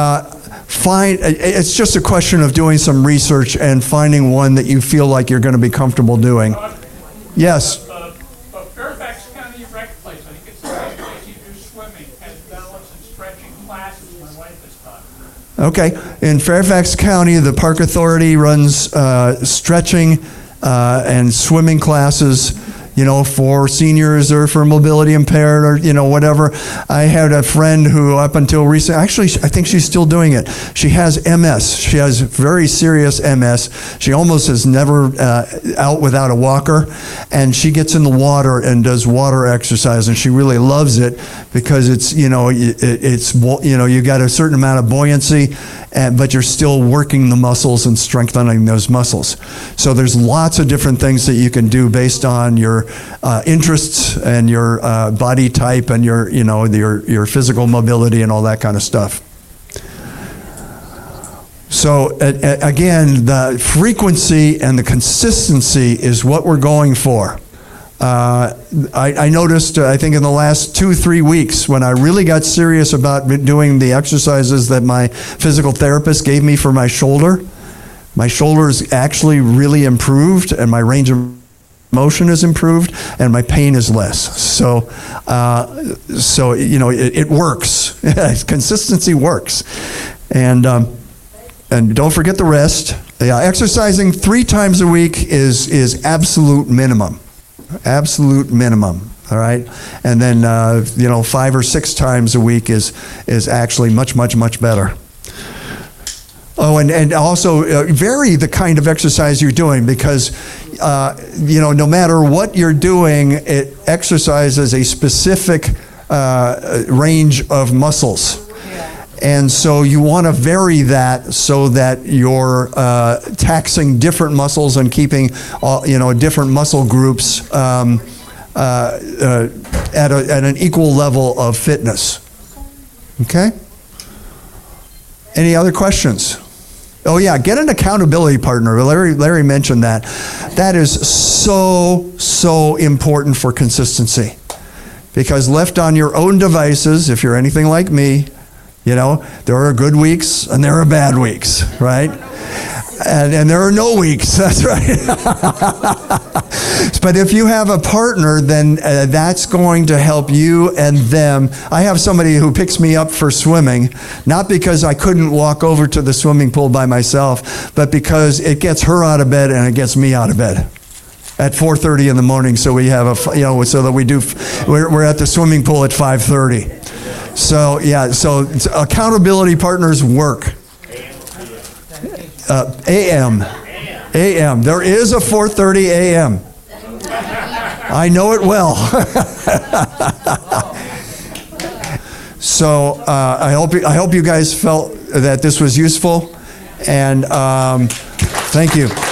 It's just a question of doing some research and finding one that you feel like you're going to be comfortable doing. Yes. Fairfax County Rec Place, I think it's the same place you do swimming, has balance and stretching classes. My wife has taught. Okay. In Fairfax County, the Park Authority runs stretching and swimming classes, for seniors or for mobility impaired or, whatever. I had a friend who up until recently, actually, I think she's still doing it. She has MS. She has very serious MS. She almost is never out without a walker. And she gets in the water and does water exercise. And she really loves it because it's, you got a certain amount of buoyancy, but you're still working the muscles and strengthening those muscles. So there's lots of different things that you can do based on your interests and your body type and your physical mobility and all that kind of stuff. So again, the frequency and the consistency is what we're going for. I noticed, I think in the last 2-3 weeks, when I really got serious about doing the exercises that my physical therapist gave me for my shoulders actually really improved, and my range of motion is improved, and my pain is less. So it works. Consistency works, and don't forget the rest. Exercising 3 times a week is absolute minimum. Absolute minimum. All right, and then 5 or 6 times a week is actually much better. Oh, and also vary the kind of exercise you're doing, because no matter what you're doing, it exercises a specific range of muscles. And so you want to vary that so that you're taxing different muscles and keeping different muscle groups at an equal level of fitness. Okay? Any other questions? Oh yeah, get an accountability partner. Larry mentioned that. That is so important for consistency, because left on your own devices, if you're anything like me, there are good weeks and there are bad weeks, right? And there are no weeks, that's right. But if you have a partner, then that's going to help you and them. I have somebody who picks me up for swimming, not because I couldn't walk over to the swimming pool by myself, but because it gets her out of bed and it gets me out of bed at 4:30 in the morning. So we have so that we're at the swimming pool at 5:30. So yeah, so accountability partners work. AM. There is a 4:30 AM. I know it well. So I hope you guys felt that this was useful, and thank you.